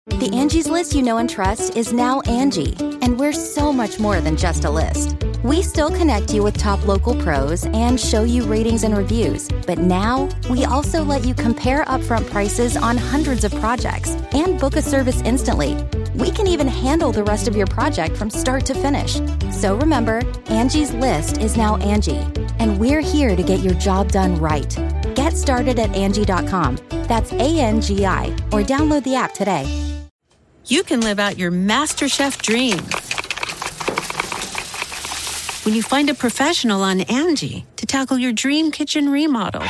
The Angie's List you know and trust is now Angie, and we're so much more than just a list. We still connect you with top local pros and show you ratings and reviews, but now we also let you compare upfront prices on hundreds of projects and book a service instantly. We can even handle the rest of your project from start to finish. So remember, Angie's List is now Angie, and we're here to get your job done right. Get started at Angie.com. That's ANGI, or download the app today. You can live out your MasterChef dreams when you find a professional on Angie to tackle your dream kitchen remodel.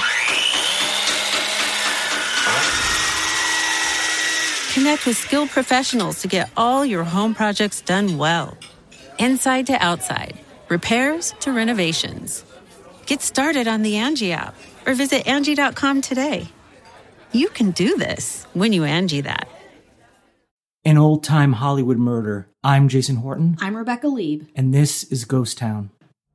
Connect with skilled professionals to get all your home projects done well. Inside to outside, repairs to renovations. Get started on the Angie app or visit Angie.com today. You can do this when you Angie that. An old-time Hollywood murder. I'm Jason Horton. I'm Rebecca Lieb. And this is Ghost Town.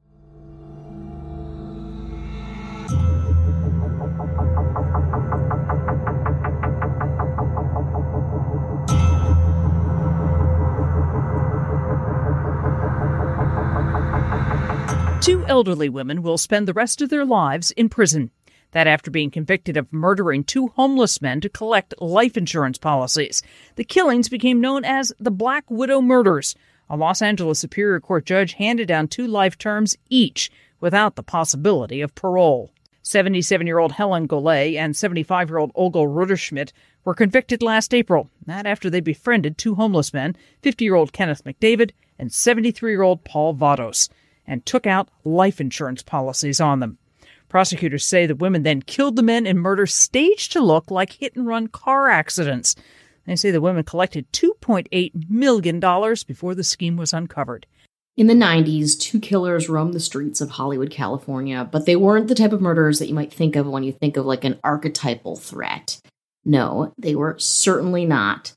Two elderly women will spend the rest of their lives in prison. That after being convicted of murdering two homeless men to collect life insurance policies. The killings became known as the Black Widow murders. A Los Angeles Superior Court judge handed down 2 life terms each without the possibility of parole. 77-year-old Helen Golay and 75-year-old Olga Rutterschmidt were convicted last April. That after they befriended 2 homeless men, 50-year-old Kenneth McDavid and 73-year-old Paul Vados, and took out life insurance policies on them. Prosecutors say the women then killed the men in murder staged to look like hit-and-run car accidents. They say the women collected $2.8 million before the scheme was uncovered. In the 90s, 2 killers roamed the streets of Hollywood, California, but they weren't the type of murderers that you might think of when you think of like an archetypal threat. No, they were certainly not.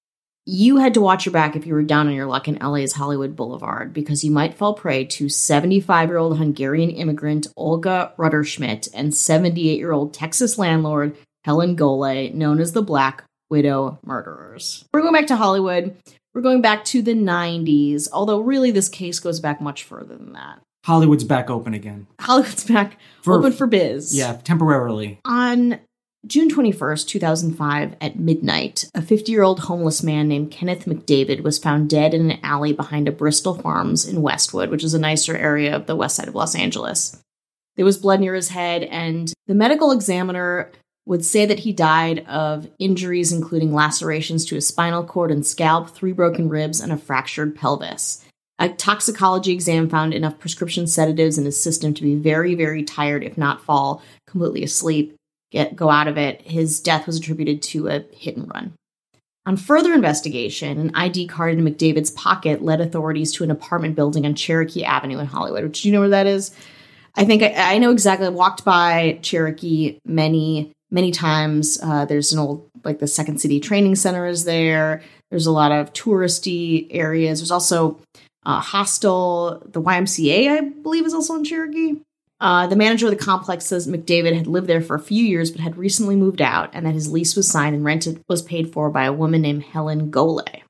You had to watch your back if you were down on your luck in LA's Hollywood Boulevard, because you might fall prey to 75-year-old Hungarian immigrant Olga Rutterschmidt and 78-year-old Texas landlord Helen Golay, known as the Black Widow murderers. We're going back to Hollywood. We're going back to the 90s, although really this case goes back much further than that. Hollywood's back open again. Hollywood's back open for biz. Yeah, temporarily. On June 21st, 2005, at midnight, a 50-year-old homeless man named Kenneth McDavid was found dead in an alley behind a Bristol Farms in Westwood, which is a nicer area of the west side of Los Angeles. There was blood near his head, and the medical examiner would say that he died of injuries including lacerations to his spinal cord and scalp, 3 broken ribs, and a fractured pelvis. A toxicology exam found enough prescription sedatives in his system to be very, very tired, if not fall completely asleep. Go out of it. His death was attributed to a hit and run. On further investigation, an ID card in McDavid's pocket led authorities to an apartment building on Cherokee Avenue in Hollywood. Which, do you know where that is? I think I know exactly. I walked by Cherokee many times. There's an old, like the Second City Training Center is there. There's a lot of touristy areas. There's also a hostel. The YMCA, I believe, is also in Cherokee. The manager of the complex says McDavid had lived there for a few years but had recently moved out, and that his lease was signed and rent was paid for by a woman named Helen Golay.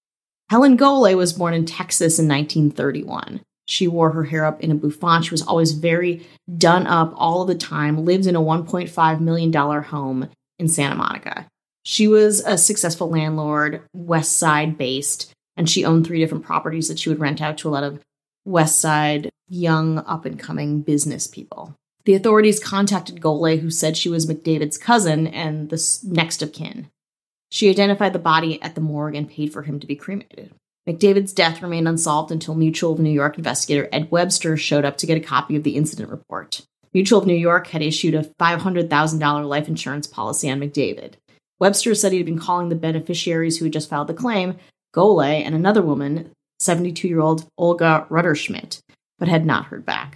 Helen Golay was born in Texas in 1931. She wore her hair up in a bouffant. She was always very done up all the time, lived in a $1.5 million home in Santa Monica. She was a successful landlord, West Side based, and she owned 3 different properties that she would rent out to a lot of West Side young up-and-coming business people. The authorities contacted Golay, who said she was McDavid's cousin and the next of kin. She identified the body at the morgue and paid for him to be cremated. McDavid's death remained unsolved until Mutual of New York investigator Ed Webster showed up to get a copy of the incident report. Mutual of New York had issued a $500,000 life insurance policy on McDavid. Webster said he had been calling the beneficiaries who had just filed the claim, Golay and another woman, 72-year-old Olga Rutterschmidt, but had not heard back.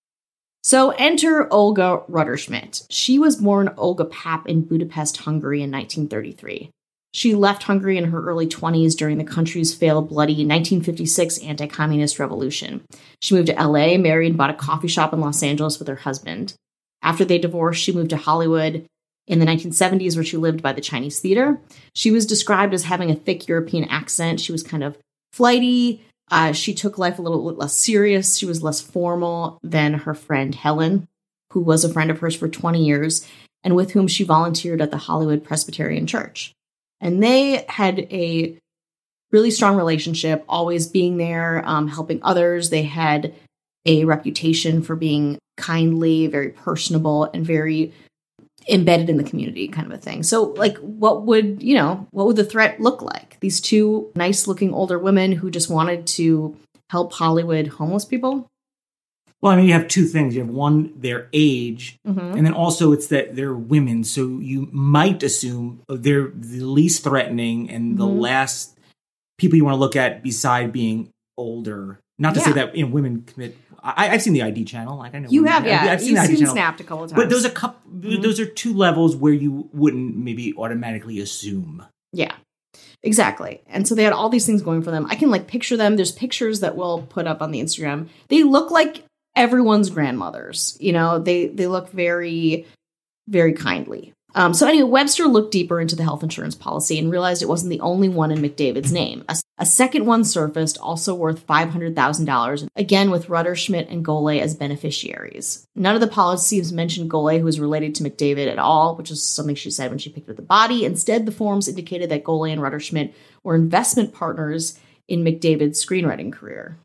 So enter Olga Rutterschmidt. She was born Olga Papp in Budapest, Hungary in 1933. She left Hungary in her early 20s during the country's failed bloody 1956 anti-communist revolution. She moved to LA, married, and bought a coffee shop in Los Angeles with her husband. After they divorced, she moved to Hollywood in the 1970s, where she lived by the Chinese Theater. She was described as having a thick European accent. She was kind of flighty. She took life a little less serious. She was less formal than her friend Helen, who was a friend of hers for 20 years and with whom she volunteered at the Hollywood Presbyterian Church. And they had a really strong relationship, always being there, helping others. They had a reputation for being kindly, very personable, and very embedded in the community, kind of a thing. So, like, what would the threat look like? These two nice-looking older women who just wanted to help Hollywood homeless people? Well, I mean, you have two things. You have one, their age, and then also it's that they're women. So you might assume they're the least threatening and the last people you want to look at beside being older. Not to say that women commit. I've seen the ID channel. Like I know you have, I've seen the ID channel. Snapped a couple of times. But those are two levels where you wouldn't maybe automatically assume. Yeah, exactly. And so they had all these things going for them. I can picture them. There's pictures that we'll put up on the Instagram. They look like everyone's grandmothers. They look very, very kindly. So anyway, Webster looked deeper into the health insurance policy and realized it wasn't the only one in McDavid's name. A second one surfaced, also worth $500,000, again with Rudder-Schmidt and Golay as beneficiaries. None of the policies mentioned Golay, who was related to McDavid at all, which is something she said when she picked up the body. Instead, the forms indicated that Golay and Rudder-Schmidt were investment partners in McDavid's screenwriting career.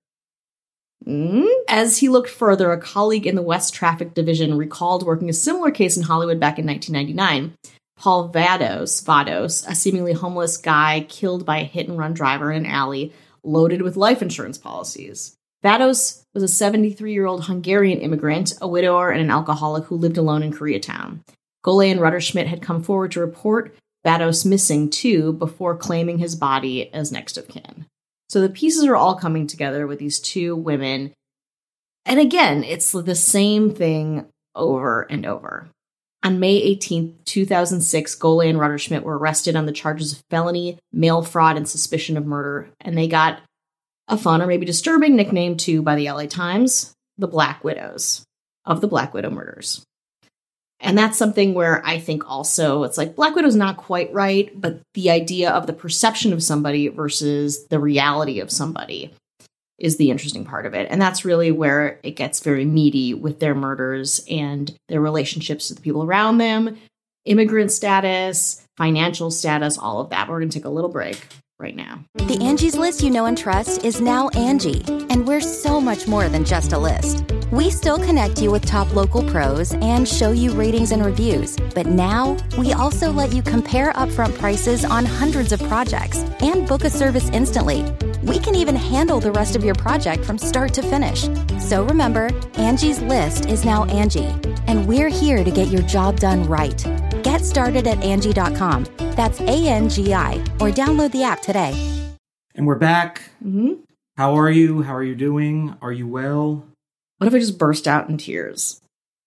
As he looked further, a colleague in the West Traffic Division recalled working a similar case in Hollywood back in 1999. Paul Vados, a seemingly homeless guy killed by a hit-and-run driver in an alley, loaded with life insurance policies. Vados was a 73-year-old Hungarian immigrant, a widower, and an alcoholic who lived alone in Koreatown. Golay and Rudder-Schmidt had come forward to report Vados missing, too, before claiming his body as next of kin. So the pieces are all coming together with these two women. And again, it's the same thing over and over. On May 18th, 2006, Golay and Rudder-Schmidt were arrested on the charges of felony, mail fraud, and suspicion of murder. And they got a fun or maybe disturbing nickname, too, by the LA Times, the Black Widows of the Black Widow murders. And that's something where I think also it's like Black Widow's not quite right, but the idea of the perception of somebody versus the reality of somebody is the interesting part of it. And that's really where it gets very meaty with their murders and their relationships to the people around them, immigrant status, financial status, all of that. We're going to take a little break right now. The Angie's List you know and trust is now Angie, and we're so much more than just a list. We still connect you with top local pros and show you ratings and reviews, but now we also let you compare upfront prices on hundreds of projects and book a service instantly. We can even handle the rest of your project from start to finish. So remember, Angie's List is now Angie, and we're here to get your job done right. Get started at Angie.com. That's ANGI, or download the app today. And we're back. How are you? How are you doing? Are you well? What if I just burst out in tears?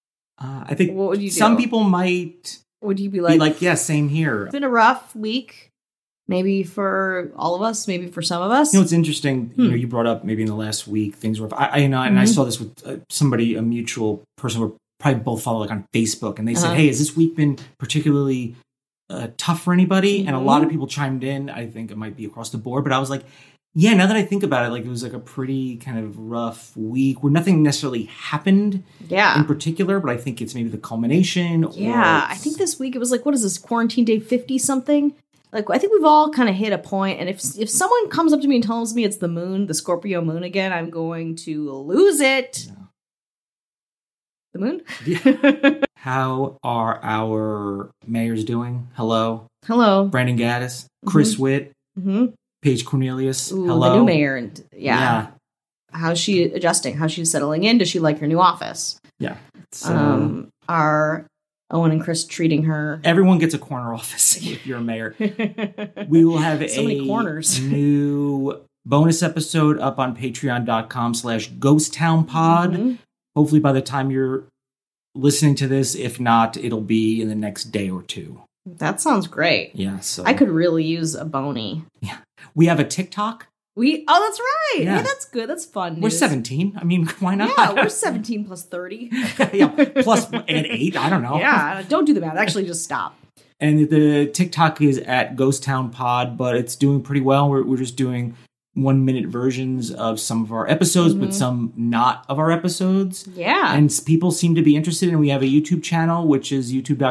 I think what would you do? Some people might would you be like, yeah, same here. It's been a rough week, maybe for all of us, maybe for some of us. You know, it's interesting. You brought up maybe in the last week things were. And I saw this with somebody, a mutual person, we probably both follow on Facebook, and they said, "Hey, has this week been particularly tough for anybody?" And a lot of people chimed in. I think it might be across the board, but I was like, yeah, now that I think about it, it was a pretty kind of rough week where nothing necessarily happened in particular, but I think it's maybe the culmination. Yeah, I think this week it was what is this, quarantine day 50-something? I think we've all kind of hit a point, and if someone comes up to me and tells me it's the moon, the Scorpio moon again, I'm going to lose it. Yeah. The moon? Yeah. How are our mayors doing? Hello. Brandon Gaddis, Chris Witt. Paige Cornelius. Hello. The new mayor. Yeah. How's she adjusting? How's she settling in? Does she like her new office? Yeah. Are Owen and Chris treating her? Everyone gets a corner office if you're a mayor. We will have so many corners. New bonus episode up on patreon.com/ghosttownpod. Hopefully by the time you're listening to this, if not, it'll be in the next day or two. That sounds great. Yeah. So I could really use a bony. Yeah. We have a TikTok. That's right. Yeah. Hey, that's good. That's fun. We're news. 17. I mean, why not? Yeah, we're 17 plus 30. Yeah, plus add 8. I don't know. Yeah, don't do the math. Actually, just stop. And the TikTok is at Ghost Town Pod, but it's doing pretty well. We're just doing 1-minute versions of some of our episodes, but some not of our episodes. Yeah. And people seem to be interested. And we have a YouTube channel, which is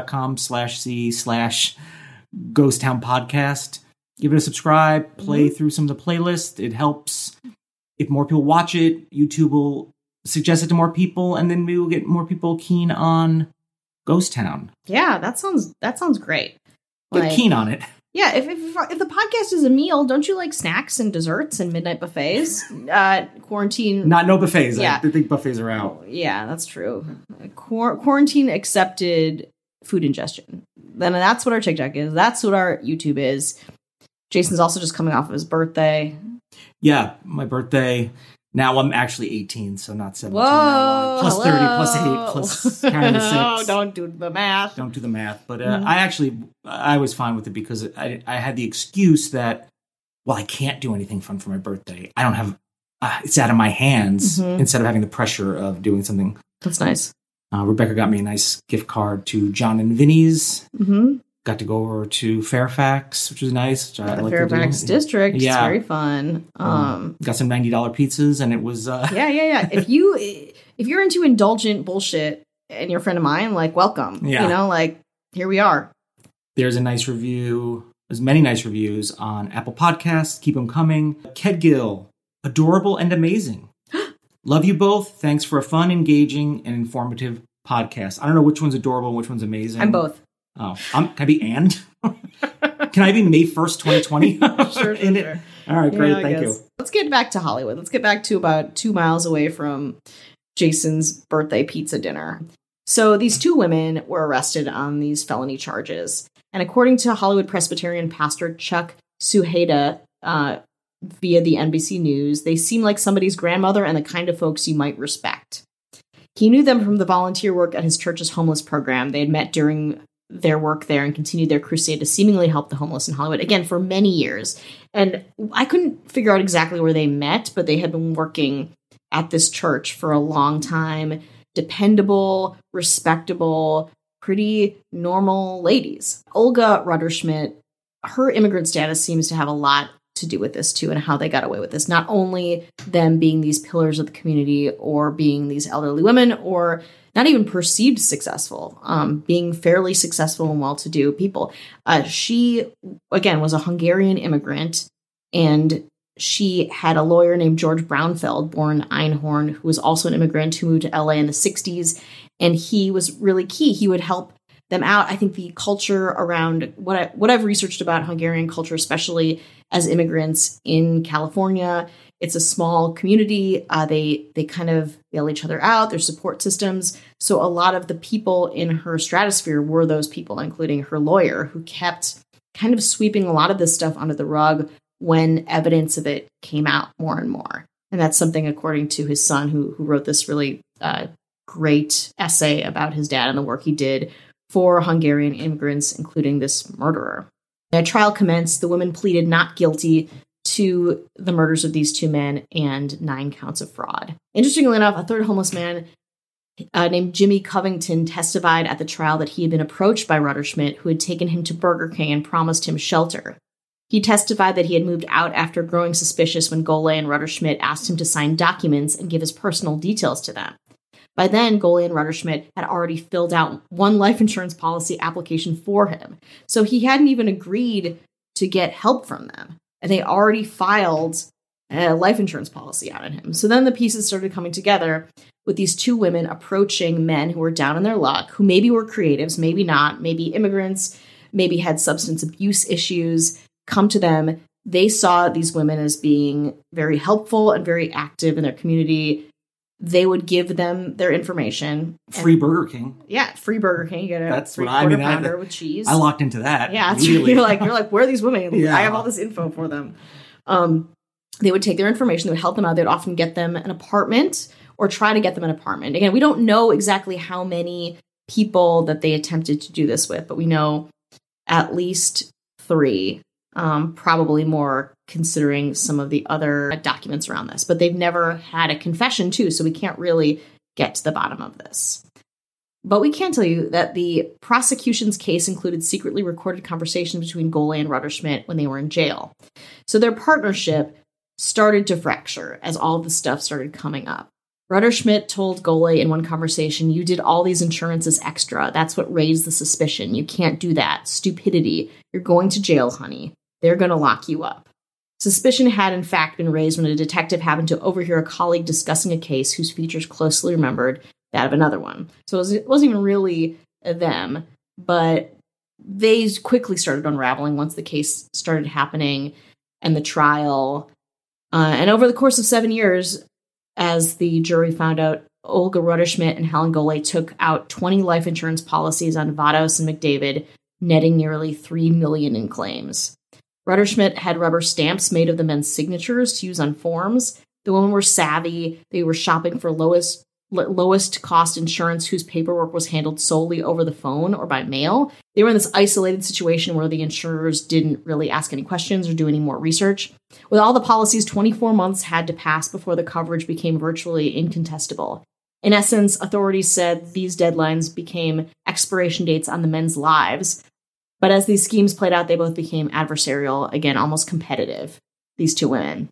youtube.com/c/Ghost Town Podcast. Give it a subscribe, play through some of the playlists. It helps. If more people watch it, YouTube will suggest it to more people, and then we will get more people keen on Ghost Town. Yeah, that sounds great. Get keen on it. Yeah, if the podcast is a meal, don't you like snacks and desserts and midnight buffets? Quarantine. No buffets. Yeah. I think buffets are out. Yeah, that's true. Quarantine accepted food ingestion. Then that's what our TikTok is. That's what our YouTube is. Jason's also just coming off of his birthday. Yeah, my birthday. Now I'm actually 18, so not 17. Whoa, plus 30, plus 8, plus kind of 6. Oh, don't do the math. Don't do the math. But I was fine with it because I had the excuse that, well, I can't do anything fun for my birthday. I don't have, it's out of my hands instead of having the pressure of doing something. That's nice. Rebecca got me a nice gift card to John and Vinny's. Mm-hmm. Got to go over to Fairfax, which was nice. The Fairfax district. Yeah. It's very fun. Got some $90 pizzas, and it was... Yeah. If you're into indulgent bullshit and you're a friend of mine, like, welcome. Yeah. You know, like, here we are. There's a nice review. There's many nice reviews on Apple Podcasts. Keep them coming. Kedgill, adorable and amazing. Love you both. Thanks for a fun, engaging, and informative podcast. I don't know which one's adorable and which one's amazing. I'm both. Oh, can I be and? Can I be May 1st, 2020? Sure. All right, great. Thank you. Let's get back to Hollywood. Let's get back to about 2 miles away from Jason's birthday pizza dinner. So these 2 women were arrested on these felony charges. And according to Hollywood Presbyterian pastor Chuck Suheda, via the NBC News, they seem like somebody's grandmother and the kind of folks you might respect. He knew them from the volunteer work at his church's homeless program. They had met during their work there and continued their crusade to seemingly help the homeless in Hollywood, again, for many years. And I couldn't figure out exactly where they met, but they had been working at this church for a long time. Dependable, respectable, pretty normal ladies. Olga Rudderschmidt, her immigrant status seems to have a lot to do with this too, and how they got away with this. Not only them being these pillars of the community or being these elderly women or not even perceived successful, being fairly successful and well-to-do people. She, again, was a Hungarian immigrant, and she had a lawyer named George Braunfeld, born Einhorn, who was also an immigrant who moved to LA in the 60s, and he was really key. He would help them out. I think the culture around what I've researched about Hungarian culture, especially as immigrants in California, it's a small community. They kind of bail each other out. Their support systems. So a lot of the people in her stratosphere were those people, including her lawyer, who kept kind of sweeping a lot of this stuff under the rug when evidence of it came out more and more. And that's something, according to his son, who wrote this really great essay about his dad and the work he did for Hungarian immigrants, including this murderer. A trial commenced. The women pleaded not guilty to the murders of these 2 men and 9 counts of fraud. Interestingly enough, a third homeless man named Jimmy Covington testified at the trial that he had been approached by Rudderschmidt, who had taken him to Burger King and promised him shelter. He testified that he had moved out after growing suspicious when Golay and Rudderschmidt asked him to sign documents and give his personal details to them. By then, Golay and Rudderschmidt had already filled out one life insurance policy application for him. So he hadn't even agreed to get help from them. And they already filed a life insurance policy out on him. So then the pieces started coming together with these 2 women approaching men who were down in their luck, who maybe were creatives, maybe not, maybe immigrants, maybe had substance abuse issues, come to them. They saw these women as being very helpful and very active in their community. They would give them their information. Free Burger King. Yeah, free Burger King. You get a That's free what I quarter mean. pounder with cheese. I locked into that. Yeah, you're like, where are these women? Yeah. I have all this info for them. They would take their information. They would help them out. They would often get them an apartment or try to get them an apartment. Again, we don't know exactly how many people that they attempted to do this with, but we know at least 3. Probably more considering some of the other documents around this. But they've never had a confession, too, so we can't really get to the bottom of this. But we can tell you that the prosecution's case included secretly recorded conversations between Golay and Rutterschmidt when they were in jail. So their partnership started to fracture as all of the stuff started coming up. Rutterschmidt told Golay in one conversation, "You did all these insurances extra. That's what raised the suspicion. You can't do that. Stupidity. You're going to jail, honey. They're going to lock you up." Suspicion had, in fact, been raised when a detective happened to overhear a colleague discussing a case whose features closely remembered that of another one. So it wasn't even really them, but they quickly started unraveling once the case started happening and the trial. And over the course of 7 years, as the jury found out, Olga Rutterschmidt and Helen Golay took out 20 life insurance policies on Vados and McDavid, netting nearly $3 million in claims. Rutterschmidt had rubber stamps made of the men's signatures to use on forms. The women were savvy. They were shopping for lowest cost insurance whose paperwork was handled solely over the phone or by mail. They were in this isolated situation where the insurers didn't really ask any questions or do any more research. With all the policies, 24 months had to pass before the coverage became virtually incontestable. In essence, authorities said these deadlines became expiration dates on the men's lives. But as these schemes played out, they both became adversarial, again, almost competitive, these two women.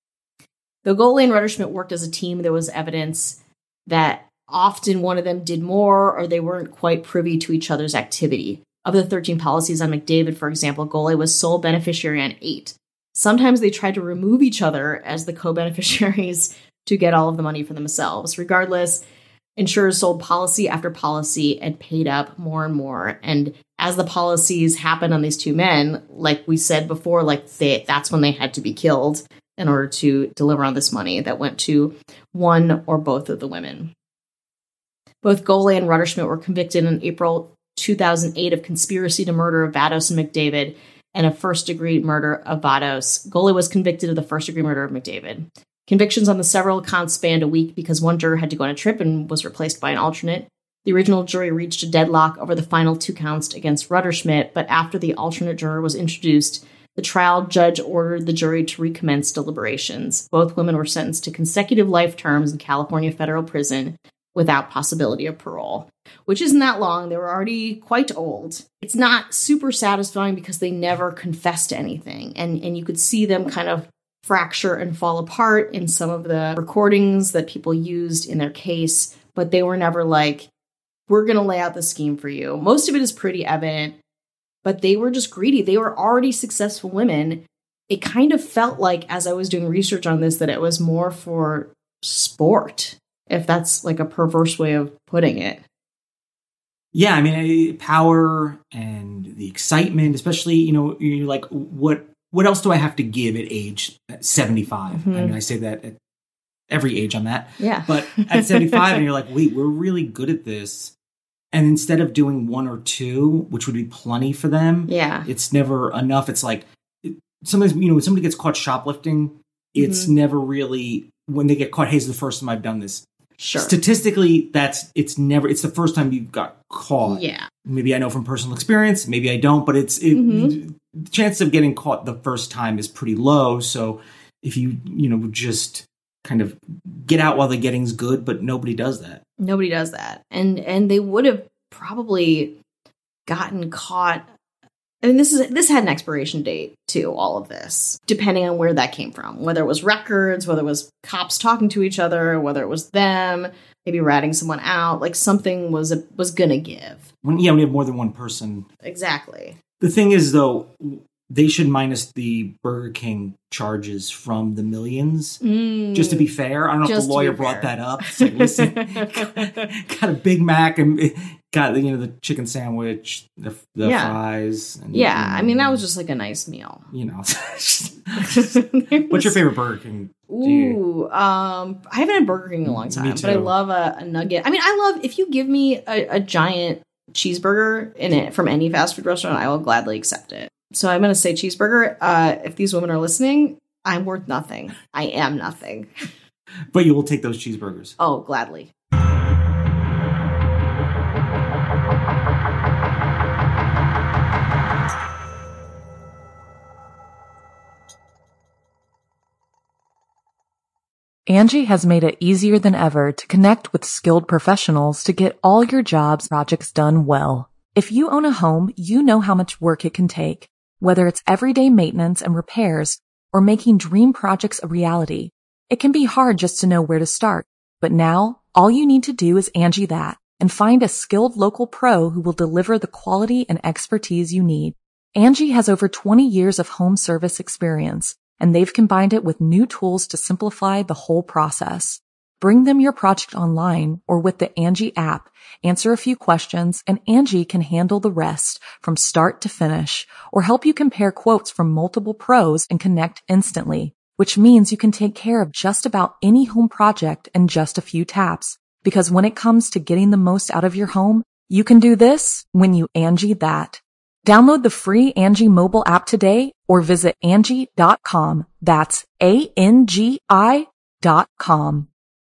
Though Golay and Rutterschmidt worked as a team, there was evidence that often one of them did more or they weren't quite privy to each other's activity. Of the 13 policies on McDavid, for example, Golay was sole beneficiary on 8. Sometimes they tried to remove each other as the co-beneficiaries to get all of the money for themselves. Regardless, insurers sold policy after policy and paid up more and more. And as the policies happened on these two men, like we said before, that's when they had to be killed in order to deliver on this money that went to one or both of the women. Both Golay and Rutterschmidt were convicted in April 2008 of conspiracy to murder Vados and McDavid and a first-degree murder of Vados. Golay was convicted of the first-degree murder of McDavid. Convictions on the several counts spanned a week because one juror had to go on a trip and was replaced by an alternate. The original jury reached a deadlock over the final 2 counts against Rutterschmidt, but after the alternate juror was introduced, the trial judge ordered the jury to recommence deliberations. Both women were sentenced to consecutive life terms in California federal prison without possibility of parole, which isn't that long. They were already quite old. It's not super satisfying because they never confessed to anything, and you could see them kind of fracture and fall apart in some of the recordings that people used in their case, but they were never like, we're going to lay out the scheme for you. Most of it is pretty evident, but they were just greedy. They were already successful women. It kind of felt like, as I was doing research on this, that it was more for sport, if that's like a perverse way of putting it. Yeah, I mean, power and the excitement, especially, you're like, what else do I have to give at age 75? Mm-hmm. I mean, I say that at every age I'm at. Yeah. But at 75, and you're like, wait, we're really good at this. And instead of doing 1 or 2, which would be plenty for them, it's never enough. It's like, sometimes, when somebody gets caught shoplifting, it's never really, when they get caught, hey, it's the first time I've done this. Sure. Statistically, it's the first time you got caught. Yeah. Maybe I know from personal experience, maybe I don't, but the chance of getting caught the first time is pretty low. So if you just kind of get out while the getting's good, but nobody does that. Nobody does that. And they would have probably gotten caught. I mean, this had an expiration date too, all of this, depending on where that came from, whether it was records, whether it was cops talking to each other, whether it was them, maybe ratting someone out, like something was going to give. When you have more than one person. Exactly. The thing is, though, they should minus the Burger King charges from the millions. Just to be fair. I don't know if the lawyer brought that up. It's like, listen, got a Big Mac and got the chicken sandwich, the fries. And, I mean, that was just like a nice meal. What's your favorite Burger King? I haven't had Burger King in a long time, but I love a nugget. I mean, if you give me a giant cheeseburger in it from any fast food restaurant, I will gladly accept it. So I'm going to say cheeseburger. If these women are listening, I'm worth nothing. I am nothing. But you will take those cheeseburgers. Oh, gladly. Angie has made it easier than ever to connect with skilled professionals to get all your jobs projects done well. If you own a home, you know how much work it can take, whether it's everyday maintenance and repairs or making dream projects a reality. It can be hard just to know where to start, but now all you need to do is Angie that and find a skilled local pro who will deliver the quality and expertise you need. Angie has over 20 years of home service experience, and they've combined it with new tools to simplify the whole process. Bring them your project online or with the Angie app, answer a few questions, and Angie can handle the rest from start to finish, or help you compare quotes from multiple pros and connect instantly, which means you can take care of just about any home project in just a few taps. Because when it comes to getting the most out of your home, you can do this when you Angie that. Download the free Angie mobile app today or visit Angie.com. That's ANGI.com.